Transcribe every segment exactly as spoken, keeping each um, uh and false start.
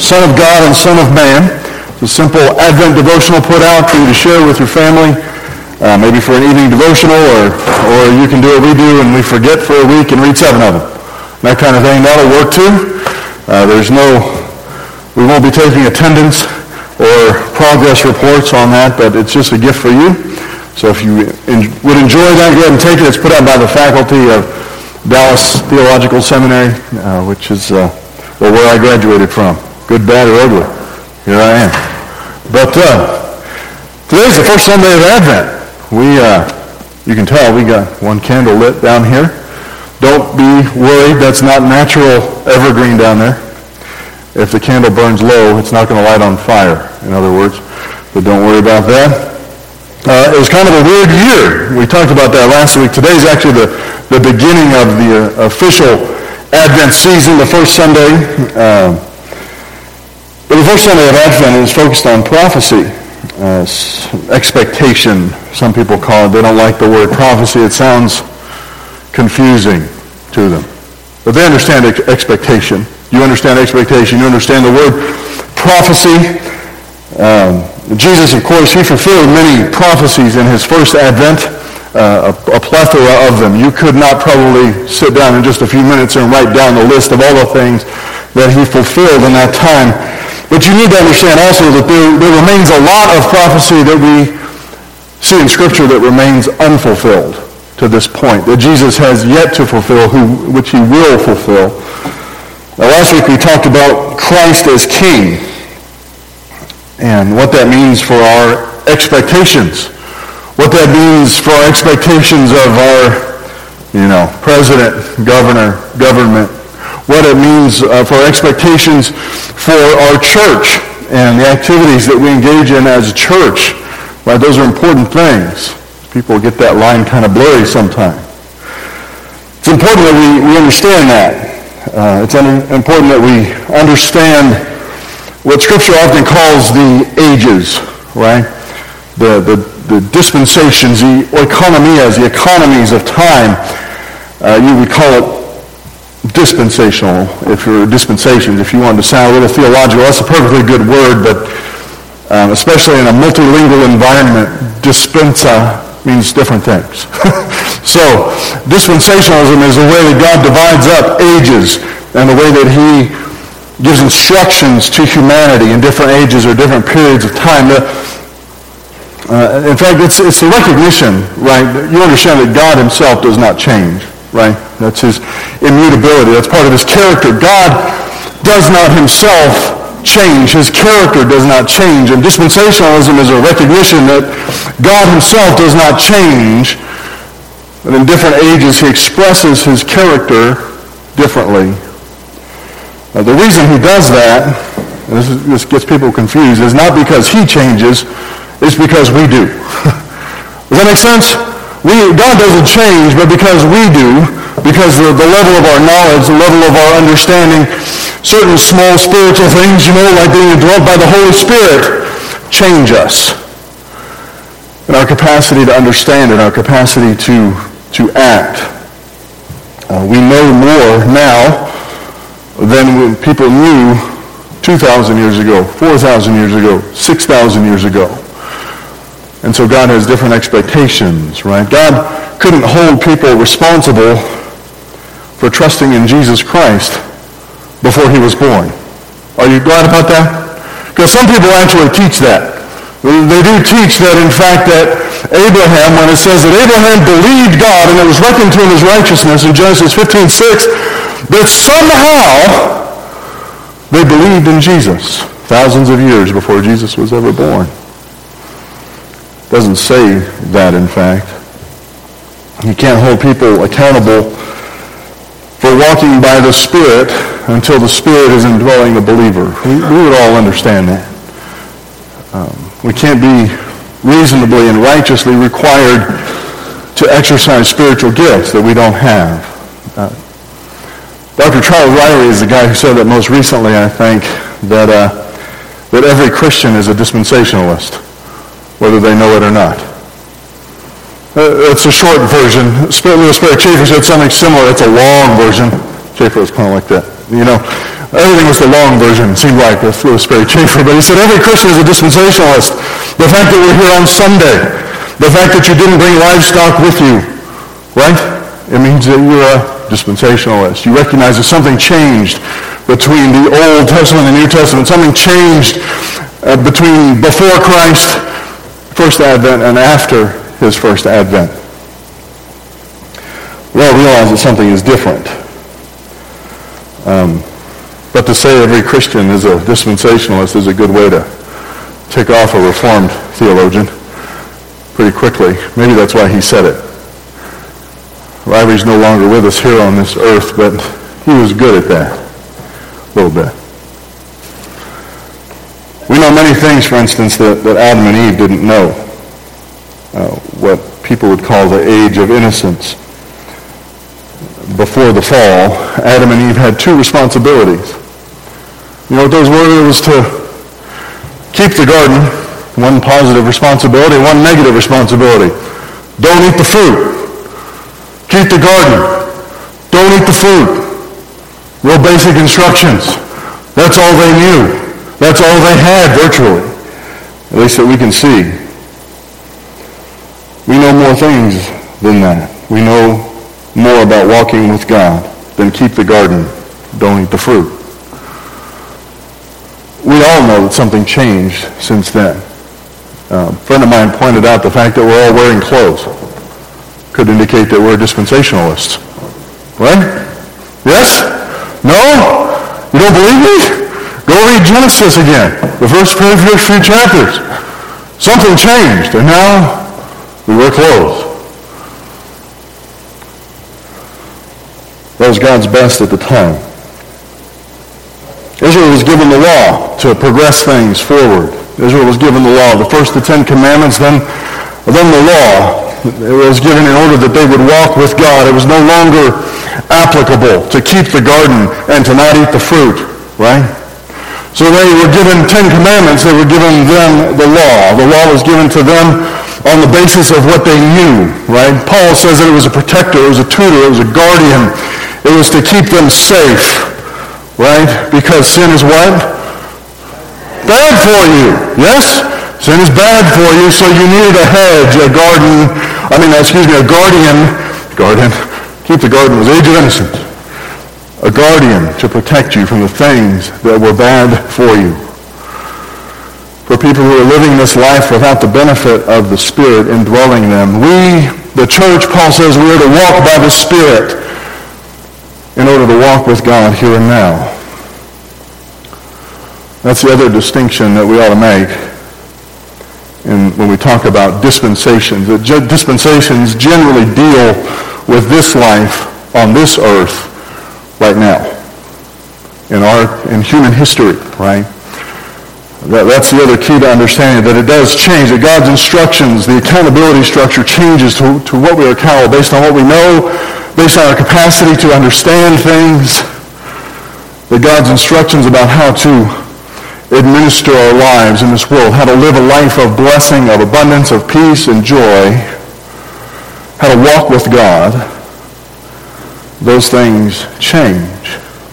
Son of God and Son of Man. It's a simple Advent devotional put out for you to share with your family, uh, maybe for an evening devotional, or or you can do what we do and we forget for a week and read seven of them. That kind of thing. That'll work too. Uh, there's no, we won't be taking attendance or progress reports on that, but it's just a gift for you. So if you in, would enjoy that, go ahead and take it. It's put out by the faculty of Dallas Theological Seminary, uh, which is uh, well, where I graduated from. Good, bad, or ugly. Here I am. But uh, today's the first Sunday of Advent. We, uh, you can tell, we got one candle lit down here. Don't be worried. That's not natural evergreen down there. If the candle burns low, it's not going to light on fire, in other words. But don't worry about that. Uh, it was kind of a weird year. We talked about that last week. Today's actually the, the beginning of the uh, official Advent season, the first Sunday. Uh, but the first Sunday of Advent is focused on prophecy, uh, expectation, some people call it. They don't like the word prophecy. It sounds confusing to them. But they understand ex- expectation. You understand expectation. You understand the word prophecy. Um, Jesus, of course, he fulfilled many prophecies in his first Advent, uh, a, a plethora of them. You could not probably sit down in just a few minutes and write down the list of all the things that he fulfilled in that time. But you need to understand also that there, there remains a lot of prophecy that we see in Scripture that remains unfulfilled to this point, that Jesus has yet to fulfill, who, which he will fulfill. Now, last week we talked about Christ as King and what that means for our expectations, what that means for our expectations of our, you know, president, governor, government, what it means uh, for our expectations for our church and the activities that we engage in as a church. Right? Those are important things. People get that line kind of blurry sometimes. It's important that we, we understand that. Uh, it's un- important that we understand what Scripture often calls the ages, right? The, the, the dispensations, the oikonomias, the economies of time. Uh, you would call it dispensational, if you're dispensations, if you wanted to sound a little theological. That's a perfectly good word, but um, especially in a multilingual environment, dispensa means different things. So, dispensationalism is the way that God divides up ages and the way that he gives instructions to humanity in different ages or different periods of time. The, uh, in fact, it's, it's the recognition, right? You understand that God himself does not change, right? That's his immutability. That's part of his character. God does not himself change. His character does not change. And dispensationalism is a recognition that God himself does not change. But in different ages, he expresses his character differently. Uh, the reason he does that, and this, is, this gets people confused, is not because he changes, it's because we do. Does that make sense? We, God doesn't change, but because we do, because the, the level of our knowledge, the level of our understanding, certain small spiritual things, you know, like being indwelt by the Holy Spirit, change us. And our capacity to understand it, our capacity to, to act. Uh, we know more now than when people knew two thousand years ago, four thousand years ago, six thousand years ago. And so God has different expectations, right? God couldn't hold people responsible for trusting in Jesus Christ before he was born. Are you glad about that? Because some people actually teach that. They do teach that, in fact, that Abraham, when it says that Abraham believed God and it was reckoned to him as righteousness in Genesis fifteen six, that somehow they believed in Jesus thousands of years before Jesus was ever born. It doesn't say that, in fact. You can't hold people accountable for walking by the Spirit until the Spirit is indwelling a believer. We, we would all understand that. Um, we can't be reasonably and righteously required to exercise spiritual gifts that we don't have. Uh, Doctor Charles Riley is the guy who said that most recently, I think, that uh, that every Christian is a dispensationalist, whether they know it or not. Uh, it's a short version. Louis Sperry Chafer said something similar. It's a long version. Chafer was kind of like that. You know, Everything was the long version, it seemed like, with Louis Sperry Chafer. But he said every Christian is a dispensationalist. The fact that we're here on Sunday, the fact that you didn't bring livestock with you, right? It means that you're a dispensationalist. You recognize that something changed between the Old Testament and the New Testament. Something changed uh, between before Christ, first advent, and after his first advent. We all realize that something is different. Um, but to say every Christian is a dispensationalist is a good way to tick off a Reformed theologian pretty quickly. Maybe that's why he said it. Ryrie's no longer with us here on this earth, but he was good at that a little bit. We know many things, for instance, that, that Adam and Eve didn't know. Uh, what people would call the age of innocence. Before the fall, Adam and Eve had two responsibilities. You know what those were? It was to keep the garden, one positive responsibility, one negative responsibility. Don't eat the fruit. Keep the garden. Don't eat the fruit. Real basic instructions. That's all they knew. That's all they had, virtually. At least that we can see. We know more things than that. We know more about walking with God than keep the garden, don't eat the fruit. We all know that something changed since then. Uh, a friend of mine pointed out the fact that we're all wearing clothes could indicate that we're dispensationalists. Right? Yes? No? You don't believe me? Go read Genesis again. The first, first few chapters. Something changed, and now we wear clothes. That was God's best at the time. Israel was given the law to progress things forward. Israel was given the law. The first the Ten Commandments, then, then the law. It was given in order that they would walk with God. It was no longer applicable to keep the garden and to not eat the fruit, right? So they were given Ten Commandments. They were given them the law. The law was given to them on the basis of what they knew, right? Paul says that it was a protector, it was a tutor, it was a guardian. It was to keep them safe, right? Because sin is what? Bad for you, yes? Sin is bad for you, so you needed a hedge, a garden, I mean, excuse me, a guardian, guardian, keep the garden was age of innocence. A guardian to protect you from the things that were bad for you. For people who are living this life without the benefit of the Spirit indwelling them, we, the church, Paul says, we are to walk by the Spirit in order to walk with God here and now. That's the other distinction that we ought to make in, when we talk about dispensations. The dispensations generally deal with this life on this earth right now, in our in human history, right? That, that's the other key to understanding, that it does change, that God's instructions, the accountability structure changes to, to what we are accountable based on what we know, based on our capacity to understand things, that God's instructions about how to administer our lives in this world, how to live a life of blessing, of abundance, of peace and joy, how to walk with God, those things change.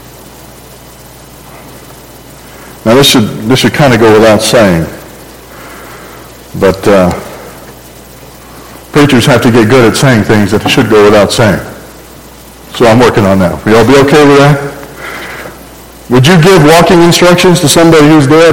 Now this should this should kind of go without saying, but uh, preachers have to get good at saying things that should go without saying. So I'm working on that. Will y'all be okay with that? Would you give walking instructions to somebody who's dead?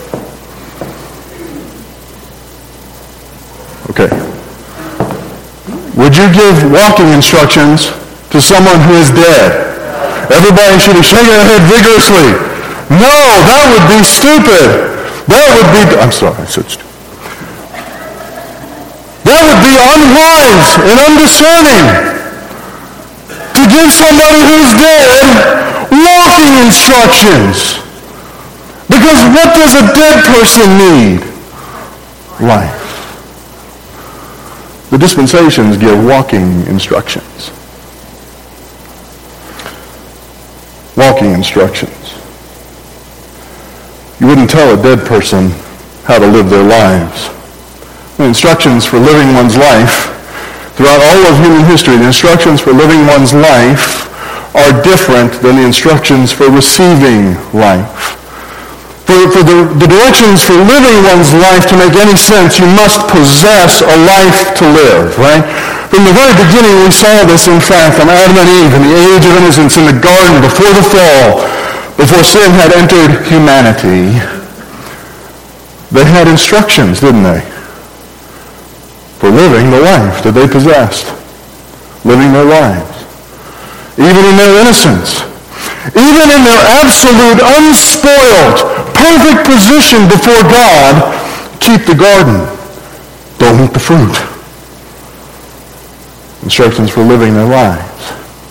Okay. Would you give walking instructions to someone who is dead? Everybody should be shaking their head vigorously. No, that would be stupid. That would be, I'm sorry, I said stupid. That would be unwise and undiscerning to give somebody who's dead walking instructions. Because what does a dead person need? Life. The dispensations give walking instructions. Walking instructions. You wouldn't tell a dead person how to live their lives. The instructions for living one's life, throughout all of human history, the instructions for living one's life are different than the instructions for receiving life. For, for the, the directions for living one's life to make any sense, you must possess a life to live, right? From the very beginning, we saw this, in fact, on Adam and Eve in the age of innocence in the garden before the fall, before sin had entered humanity. They had instructions, didn't they? For living the life that they possessed. Living their lives. Even in their innocence. Even in their absolute, unspoiled, perfect position before God, keep the garden. Don't eat the fruit. Instructions for living their lives.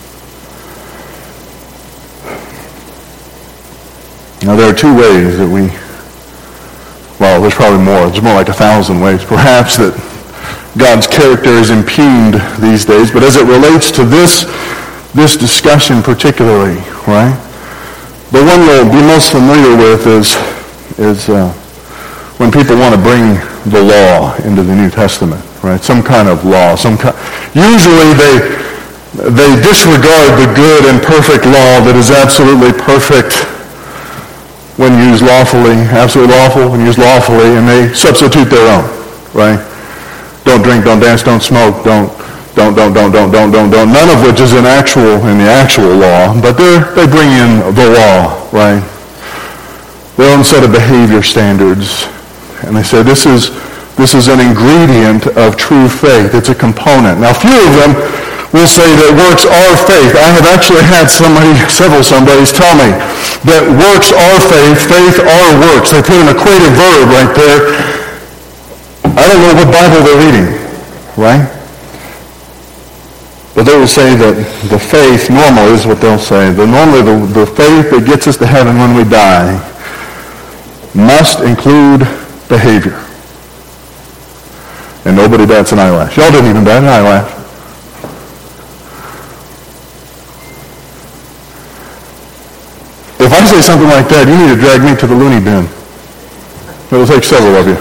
Now there are two ways that we, well, there's probably more. There's more like a thousand ways, perhaps, that God's character is impugned these days. But as it relates to this, this discussion particularly, right? The one we'll be most familiar with is, is uh, when people want to bring the law into the New Testament, right? Some kind of law. Some kind, usually they, they disregard the good and perfect law that is absolutely perfect when used lawfully, absolutely lawful when used lawfully, and they substitute their own, right? Don't drink, don't dance, don't smoke, don't, don't, don't, don't, don't, don't, don't, don't. None of which is in actual, in the actual law, but they they bring in the law, right? Their own set of behavior standards, and they say this is this is an ingredient of true faith. It's a component. Now, few of them will say that works are faith. I have actually had somebody, several somebodies tell me that works are faith, faith are works. They put an equative verb right there. I don't know what Bible they're reading, right? But they will say that the faith, normally is what they'll say, the normally the, the faith that gets us to heaven when we die must include behavior. And nobody bats an eyelash. Y'all didn't even bat an eyelash. If I say something like that, you need to drag me to the loony bin. It'll take several of you.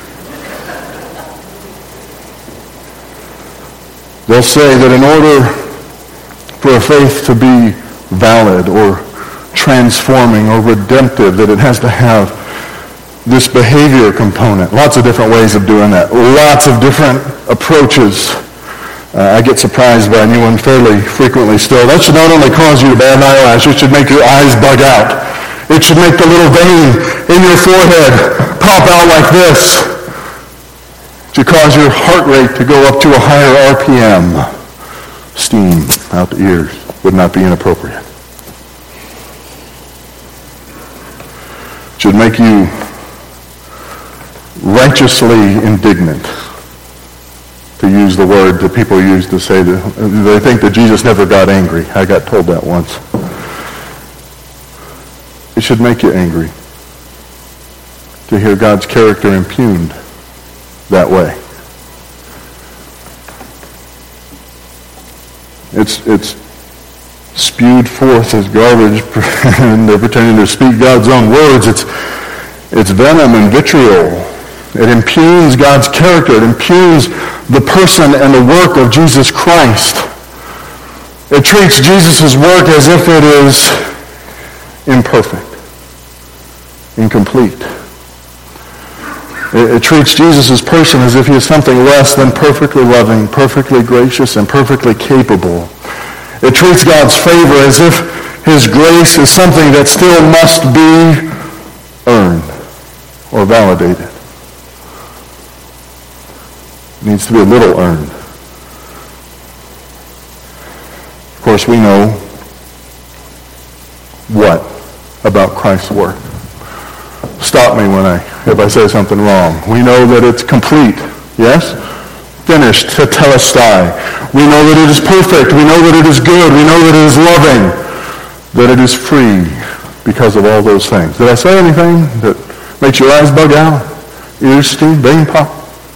They'll say that in order for a faith to be valid or transforming or redemptive, that it has to have this behavior component. Lots of different ways of doing that. Lots of different approaches. Uh, I get surprised by a new one fairly frequently still. That should not only cause you to bat an eyelash, it should make your eyes bug out. It should make the little vein in your forehead pop out like this. It should cause your heart rate to go up to a higher R P M. Steam out the ears would not be inappropriate. It should make you righteously indignant, to use the word that people use to say that they think that Jesus never got angry. I got told that once. It should make you angry to hear God's character impugned that way. It's it's spewed forth as garbage, and they're pretending to speak God's own words. It's it's venom and vitriol. It impugns God's character. It impugns the person and the work of Jesus Christ. It treats Jesus' work as if it is imperfect, incomplete. It, it treats Jesus' person as if he is something less than perfectly loving, perfectly gracious, and perfectly capable. It treats God's favor as if his grace is something that still must be earned or validated. It needs to be a little earned. Of course, we know what about Christ's work. Stop me when I, if I say something wrong. We know that it's complete. Yes? Finished. Tetelestai. We know that it is perfect. We know that it is good. We know that it is loving. That it is free because of all those things. Did I say anything that makes your eyes bug out? Ears steam? Vein pop?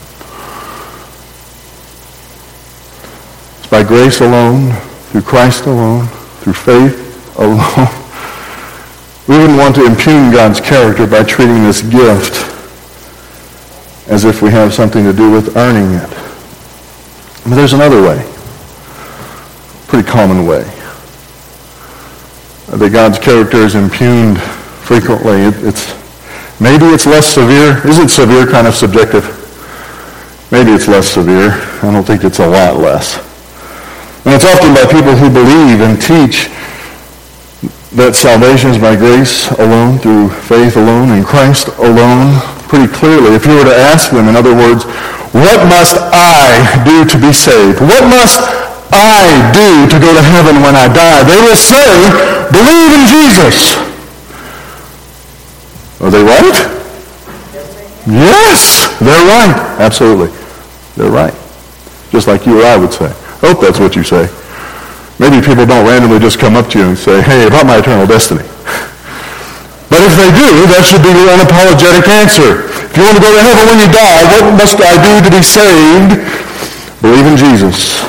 It's by grace alone, through Christ alone, through faith alone. We wouldn't want to impugn God's character by treating this gift as if we have something to do with earning it. But there's another way, pretty common way. that God's character is impugned frequently. It, it's maybe it's less severe. Isn't severe kind of subjective? Maybe it's less severe. I don't think it's a lot less. And it's often by people who believe and teach that salvation is by grace alone, through faith alone, in Christ alone, pretty clearly. If you were to ask them, in other words, what must I do to be saved? What must I do to go to heaven when I die? They will say, believe in Jesus. Are they right? Yes, they're right. Absolutely. They're right. Just like you or I would say. I hope that's what you say. Maybe people don't randomly just come up to you and say, hey, about my eternal destiny. But if they do, that should be your unapologetic answer. If you want to go to heaven when you die, what must I do to be saved? Believe in Jesus.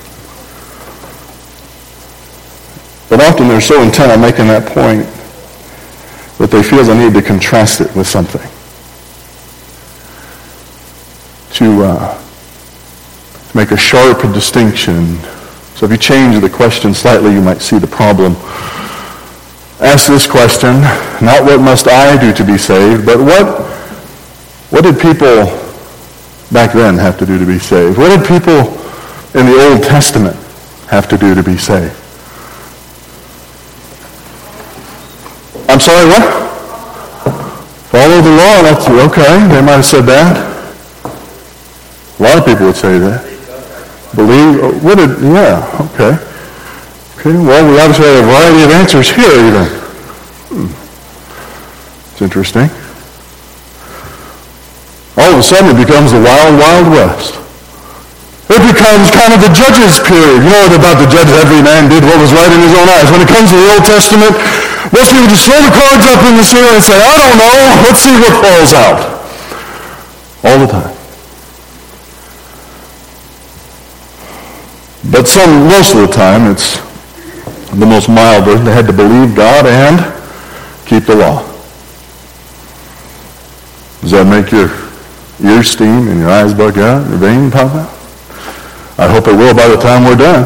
But often they're so intent on making that point that they feel the need to contrast it with something. To uh, make a sharp distinction. So if you change the question slightly, you might see the problem. Ask this question, not what must I do to be saved, but what, what did people back then have to do to be saved? What did people in the Old Testament have to do to be saved? I'm sorry, what? Follow the law. That's okay. They might have said that. A lot of people would say that. Believe, what did, yeah, okay. Okay, well, we obviously have a variety of answers here even. Hmm. It's interesting. All of a sudden it becomes the wild, wild west. It becomes kind of the judges period. You know what about the judges? Every man did what was right in his own eyes. When it comes to the Old Testament, most people just throw the cards up in the ceiling and say, I don't know, let's see what falls out. All the time. But some, most of the time, it's the most mild version. They had to believe God and keep the law. Does that make your ears steam and your eyes bug out and your vein pop out? I hope it will by the time we're done.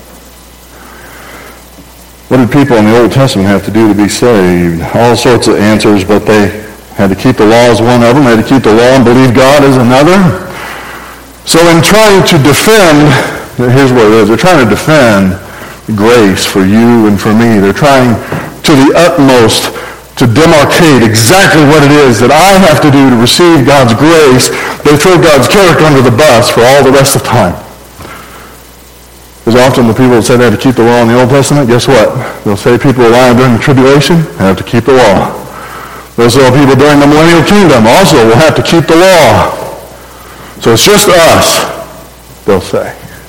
What did people in the Old Testament have to do to be saved? All sorts of answers, but they had to keep the law as one of them. They had to keep the law and believe God as another. So in trying to defend, here's what it is. They're trying to defend grace for you and for me. They're trying to the utmost to demarcate exactly what it is that I have to do to receive God's grace. They throw God's character under the bus for all the rest of time. Because often the people that say they have to keep the law in the Old Testament, guess what? They'll say people are lying during the tribulation, they have to keep the law. They'll say people during the millennial kingdom also will have to keep the law. So it's just us, they'll say.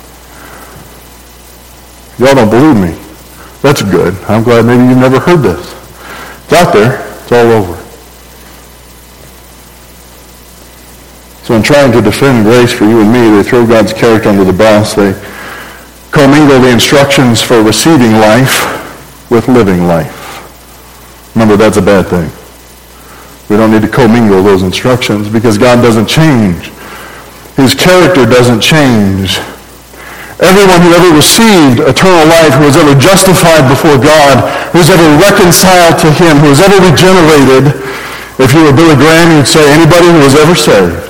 Y'all don't believe me. That's good. I'm glad maybe you've never heard this. It's out there. It's all over. So in trying to defend grace for you and me, they throw God's character under the bus. They commingle the instructions for receiving life with living life. Remember, that's a bad thing. We don't need to commingle those instructions because God doesn't change. His character doesn't change. Everyone who ever received eternal life, who was ever justified before God, who was ever reconciled to him, who was ever regenerated, if you were Billy Graham, you'd say anybody who was ever saved.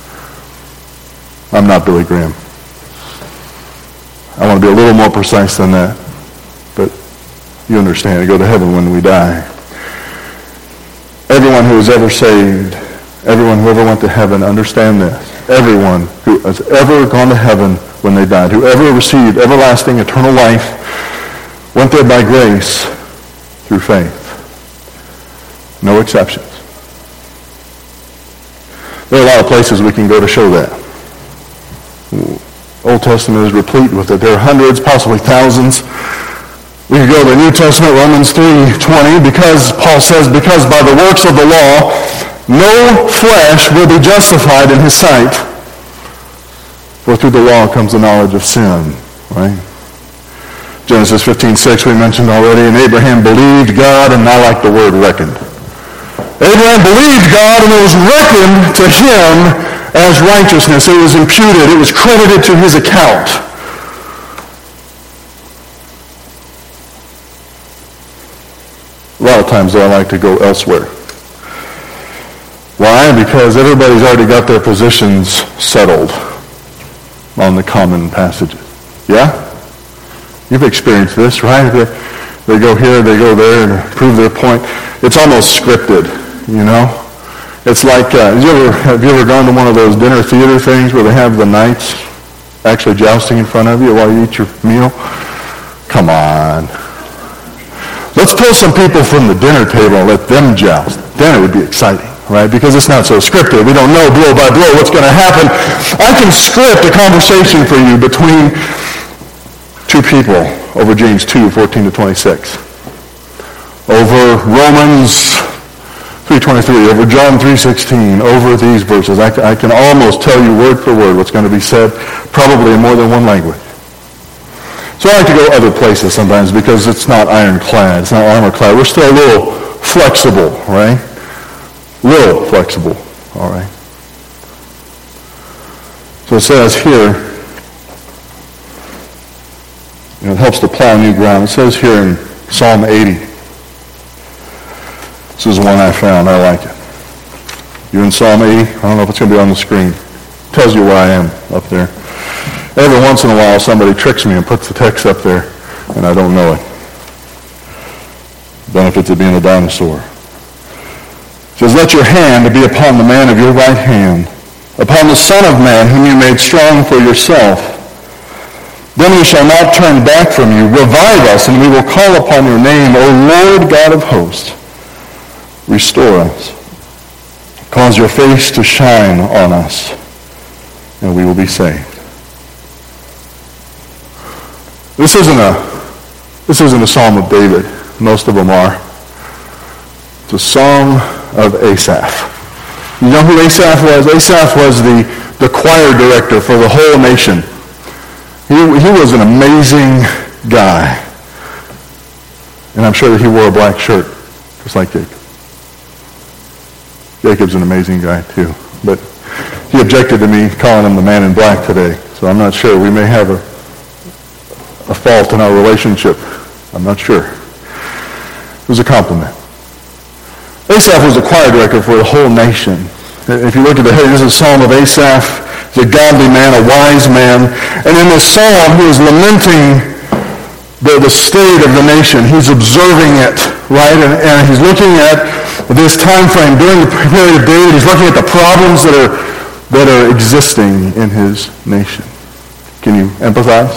I'm not Billy Graham. I want to be a little more precise than that. But you understand, go to heaven when we die. Everyone who was ever saved, everyone who ever went to heaven, understand this. Everyone who has ever gone to heaven when they died, whoever received everlasting eternal life, went there by grace through faith. No exceptions. There are a lot of places we can go to show that. Old Testament is replete with it. There are hundreds, possibly thousands. We could go to the New Testament, Romans three twenty, because Paul says, because by the works of the law, no flesh will be justified in his sight. For through the law comes the knowledge of sin, right? Genesis fifteen six we mentioned already, and Abraham believed God, and I like the word reckoned. Abraham believed God, and it was reckoned to him as righteousness. It was imputed. It was credited to his account. A lot of times, though, I like to go elsewhere. Why? Because everybody's already got their positions settled on the common passages. Yeah? You've experienced this, right? They, they go here, they go there, and prove their point. It's almost scripted, you know? It's like, uh, have, you ever, have you ever gone to one of those dinner theater things where they have the knights actually jousting in front of you while you eat your meal? Come on. Let's pull some people from the dinner table and let them joust. Then it would be exciting, right? Because it's not so scripted. We don't know blow by blow what's going to happen. I can script a conversation for you between two people over James two, fourteen to twenty-six. Over Romans three twenty-three, over John three sixteen, over these verses. I, I can almost tell you word for word what's going to be said, probably in more than one language. So I like to go other places sometimes because it's not ironclad, it's not armor-clad. We're still a little flexible, right? Little flexible, all right? So it says here, you know, it helps to plow new ground. It says here in Psalm eighty, this is one I found, I like it. You're in Psalm eighty? I don't know if it's going to be on the screen. It tells you where I am up there. Every once in a while, somebody tricks me and puts the text up there, and I don't know it. Benefits of being a dinosaur. It says, let your hand be upon the man of your right hand, upon the Son of Man whom you made strong for yourself. Then we shall not turn back from you. Revive us, and we will call upon your name, O Lord God of hosts. Restore us. Cause your face to shine on us, and we will be saved. This isn't a this isn't a psalm of David. Most of them are. It's a song of Asaph. You know who Asaph was? Asaph was the, the choir director for the whole nation. He, he was an amazing guy. And I'm sure that he wore a black shirt, just like Jacob. Jacob's an amazing guy too. But he objected to me calling him the man in black today. So I'm not sure. We may have a a fault in our relationship. I'm not sure. It was a compliment. Asaph was the choir director for the whole nation. If you look at the head, this is a psalm of Asaph. He's a godly man, a wise man. And in this psalm, he is lamenting the, the state of the nation. He's observing it, right? And, and he's looking at this time frame during the period of David. He's looking at the problems that are, that are existing in his nation. Can you empathize?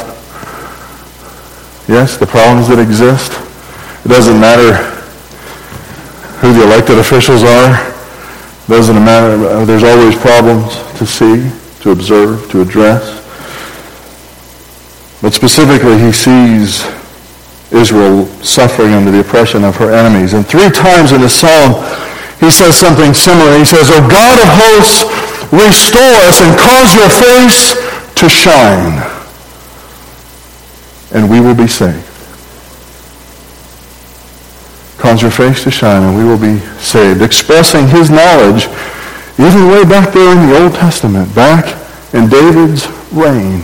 Yes, the problems that exist. It doesn't matter who the elected officials are. It doesn't matter. There's always problems to see, to observe, to address. But specifically, he sees Israel suffering under the oppression of her enemies. And three times in the psalm, he says something similar. He says, O God of hosts, restore us and cause your face to shine, and we will be saved. Cause your face to shine, and we will be saved. Expressing his knowledge, even way back there in the Old Testament, back in David's reign.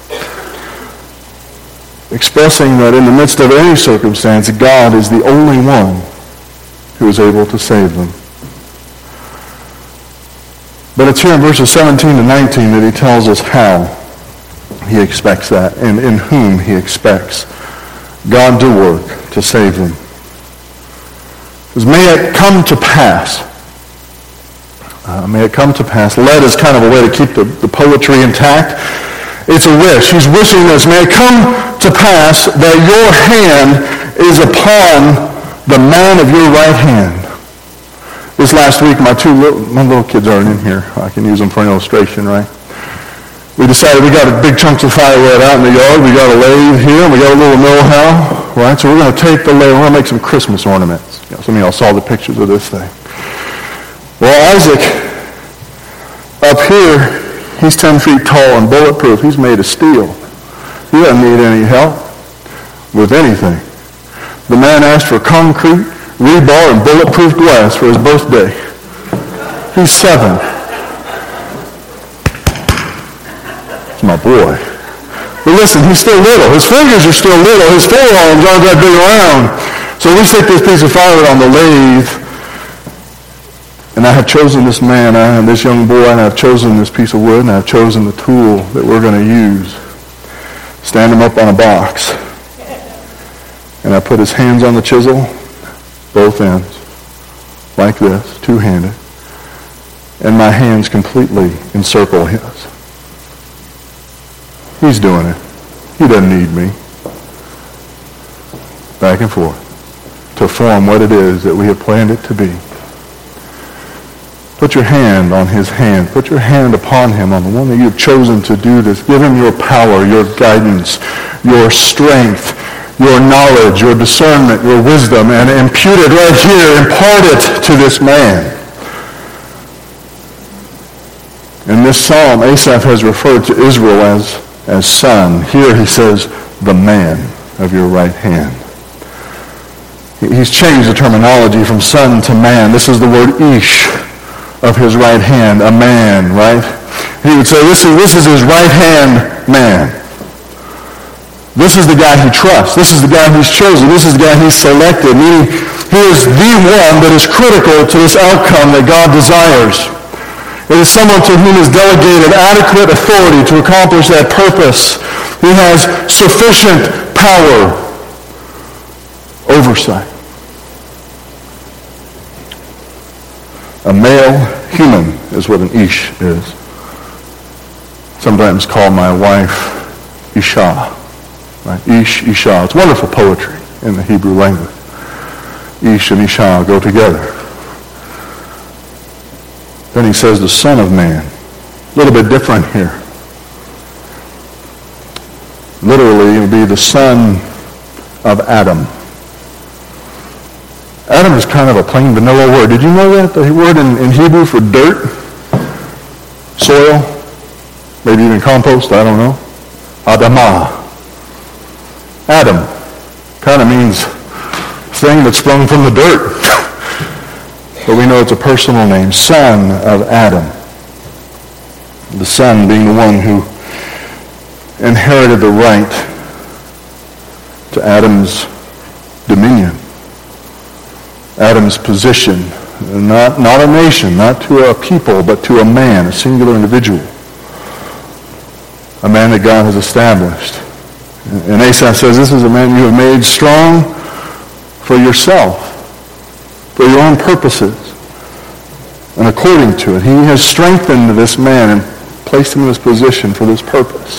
Expressing that in the midst of any circumstance, God is the only one who is able to save them. But it's here in verses seventeen to nineteen that he tells us how he expects that, and in whom he expects God to work to save them. Because may it come to pass. Uh, may it come to pass. Let is kind of a way to keep the, the poetry intact. It's a wish. He's wishing this. May it come to pass that your hand is upon the man of your right hand. This last week, my two little, my little kids aren't in here. I can use them for an illustration, right? We decided we got a big chunks of firewood out in the yard. We got a lathe here, and we got a little mill house, right? So we're going to take the lathe. We're going to make some Christmas ornaments. You know, some of y'all saw the pictures of this thing. Well, Isaac, up here, he's ten feet tall and bulletproof. He's made of steel. He doesn't need any help with anything. The man asked for concrete, rebar, and bulletproof glass for his birthday. He's seven. It's my boy. But listen, he's still little. His fingers are still little. His forearms aren't that big around. So we set this piece of firewood on the lathe, and I have chosen this man, I, this young boy, and I've chosen this piece of wood, and I've chosen the tool that we're going to use. Stand him up on a box. And I put his hands on the chisel, both ends, like this, two-handed, and my hands completely encircle his. He's doing it. He doesn't need me. Back and forth to form what it is that we have planned it to be. Put your hand on his hand. Put your hand upon him, on the one that you've chosen to do this. Give him your power, your guidance, your strength, your knowledge, your discernment, your wisdom, and impute it right here. Impart it to this man. In this psalm, Asaph has referred to Israel as, as son. Here he says, the man of your right hand. He's changed the terminology from son to man. This is the word ish of his right hand, a man, right? He would say, this is, this is his right hand man. This is the guy he trusts. This is the guy he's chosen. This is the guy he's selected. Meaning, he is the one that is critical to this outcome that God desires. It is someone to whom is delegated adequate authority to accomplish that purpose. He has sufficient power, oversight. A male human is what an ish is. Sometimes call my wife Isha. Right? Ish, Isha. It's wonderful poetry in the Hebrew language. Ish and Isha go together. Then he says the Son of Man. A little bit different here. Literally, it would be the son of Adam. Adam is kind of a plain vanilla word. Did you know that? The word in, in Hebrew for dirt, soil, maybe even compost, I don't know. Adamah. Adam kind of means thing that sprung from the dirt. But we know it's a personal name, son of Adam. The son being the one who inherited the right to Adam's dominion. Adam's position, not, not a nation, not to a people, but to a man, a singular individual. A man that God has established. And Asaph says, this is a man you have made strong for yourself, for your own purposes, and according to it. He has strengthened this man and placed him in this position for this purpose.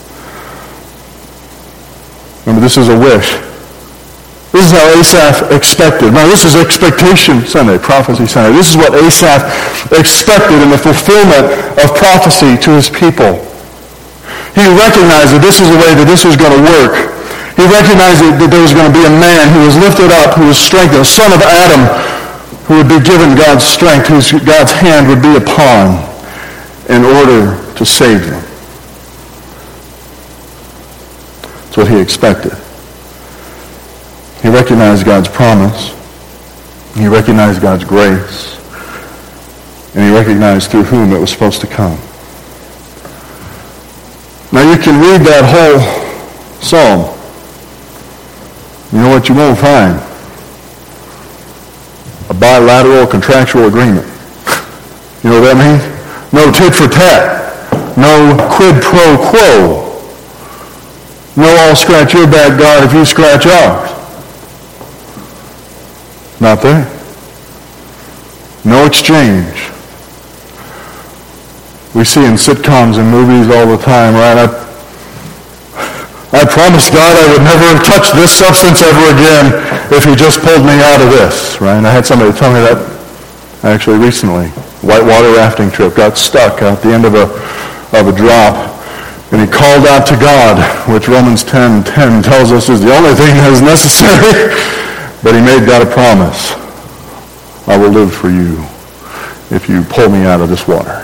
Remember, this is a wish. This is how Asaph expected. Now, this is Expectation Sunday, Prophecy Sunday. This is what Asaph expected in the fulfillment of prophecy to his people. He recognized that this is the way that this was going to work. He recognized that there was going to be a man who was lifted up, who was strengthened, a son of Adam, who would be given God's strength, whose God's hand would be upon in order to save them. That's what he expected. He recognized God's promise. He recognized God's grace. And he recognized through whom it was supposed to come. Now you can read that whole psalm. You know what you won't find? A bilateral contractual agreement. You know what that means? No tit for tat. No quid pro quo. No I'll scratch your back, God, if you scratch ours. Not there. No exchange. We see in sitcoms and movies all the time, right? I, I promised God I would never touch this substance ever again if he just pulled me out of this, right? And I had somebody tell me that actually recently. Whitewater rafting trip, got stuck out the end of a of a drop, and he called out to God, which Romans ten ten tells us is the only thing that is necessary. But he made God a promise. I will live for you if you pull me out of this water.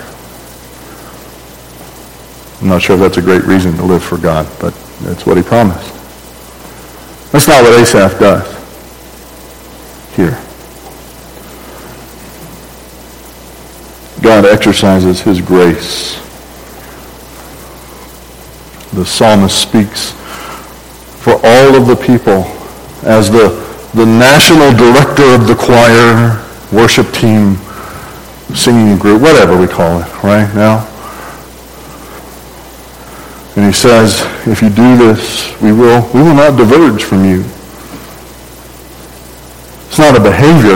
I'm not sure if that's a great reason to live for God, but that's what he promised. That's not what Asaph does here. God exercises his grace. The psalmist speaks for all of the people as the the national director of the choir, worship team, singing group, whatever we call it, right now. And he says, if you do this, we will, we will not diverge from you. It's not a behavior.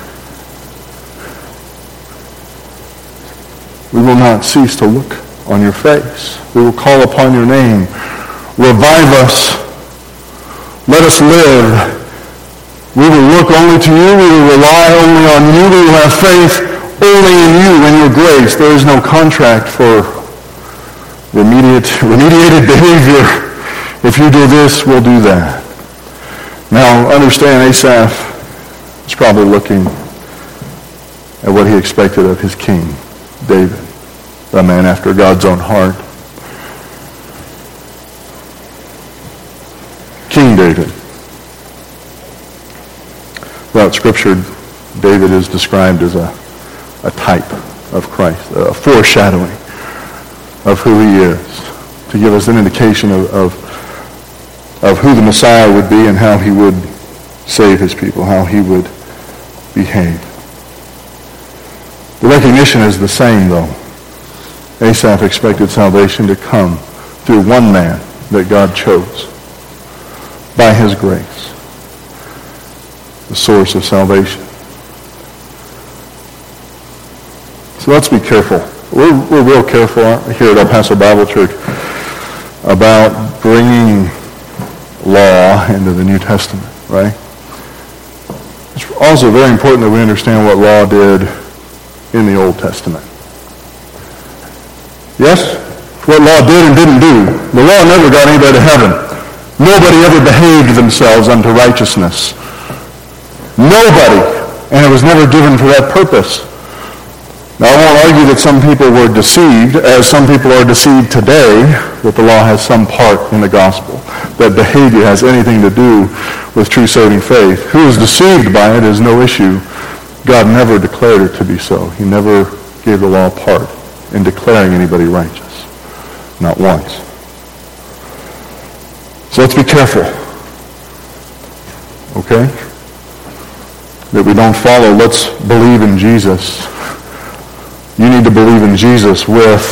We will not cease to look on your face. We will call upon your name. Revive us. Let us live. We will look only to you. We will rely only on you. We will have faith only in you and your grace. There is no contract for remediate, remediated behavior. If you do this, we'll do that. Now, understand Asaph is probably looking at what he expected of his king, David, a man after God's own heart. King David. Throughout Scripture, David is described as a, a type of Christ, a foreshadowing of who he is, to give us an indication of, of, of who the Messiah would be and how he would save his people, how he would behave. The recognition is the same, though. Asaph expected salvation to come through one man that God chose by his grace, the source of salvation. So let's be careful. We're, we're real careful here at El Paso Bible Church about bringing law into the New Testament, right? It's also very important that we understand what law did in the Old Testament. Yes? What law did and didn't do. The law never got anybody to heaven. Nobody ever behaved themselves unto righteousness. Nobody. And it was never given for that purpose. Now, I won't argue that some people were deceived, as some people are deceived today, that the law has some part in the gospel, that behavior has anything to do with true saving faith. Who is deceived by it is no issue. God never declared it to be so. He never gave the law part in declaring anybody righteous. Not once. So let's be careful. Okay? That we don't follow. Let's believe in Jesus. You need to believe in Jesus with,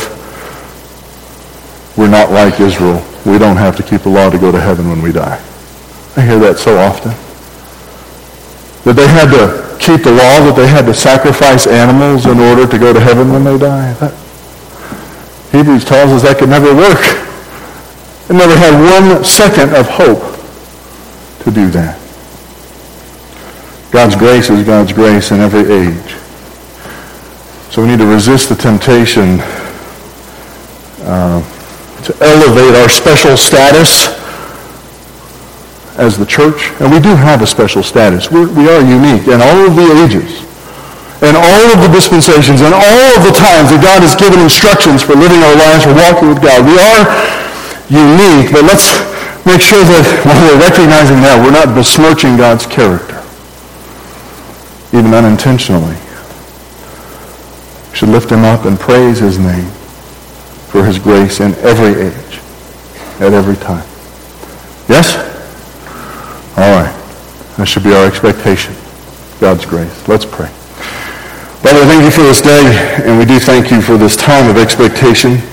we're not like Israel. We don't have to keep the law to go to heaven when we die. I hear that so often. That they had to keep the law, that they had to sacrifice animals in order to go to heaven when they die. That, Hebrews tells us that could never work. It never had one second of hope to do that. God's grace is God's grace in every age. So we need to resist the temptation uh, to elevate our special status as the church. And we do have a special status. We're, we are unique in all of the ages, in all of the dispensations, and all of the times that God has given instructions for living our lives, for walking with God. We are unique, but let's make sure that when we're recognizing that, we're not besmirching God's character, even unintentionally. We should lift him up and praise his name for his grace in every age, at every time. Yes? All right. That should be our expectation. God's grace. Let's pray. Father, thank you for this day, and we do thank you for this time of expectation.